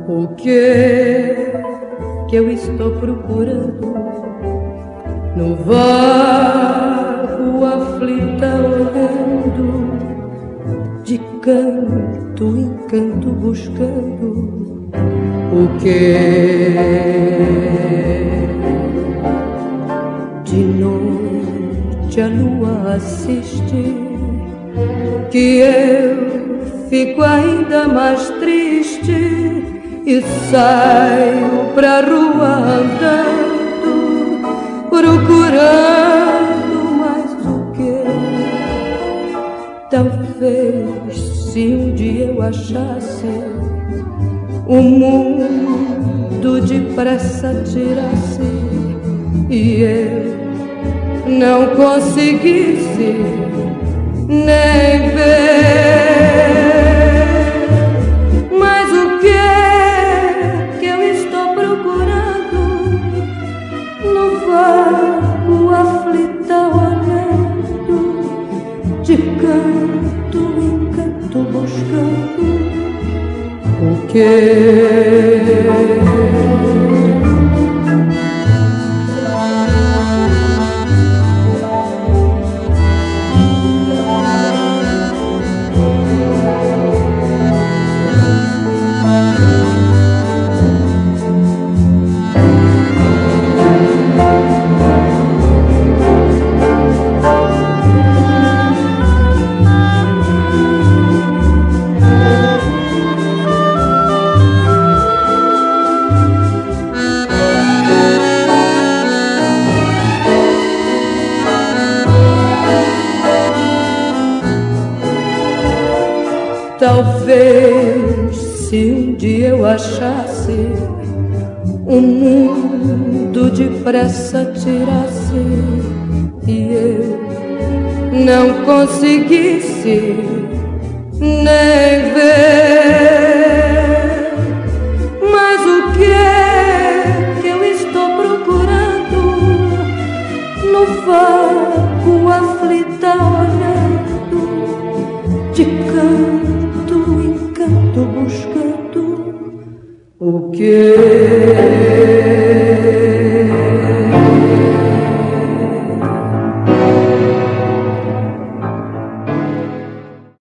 O que eu estou procurando no vago aflita olhando, de canto em canto buscando o que de noite a lua assiste, que eu fico ainda mais triste e saio pra rua andando, procurando mais o que. Talvez se um dia eu achasse o mundo depressa tirasse e eu não conseguisse nem ver. Mas o que eu estou procurando no vago aflita olhando, de canto em canto buscando o que. Talvez se um dia eu achasse o mundo depressa tirasse e eu não conseguisse nem ver. Mas o que eu estou procurando no vago aflita olhando, de canto buscando o que.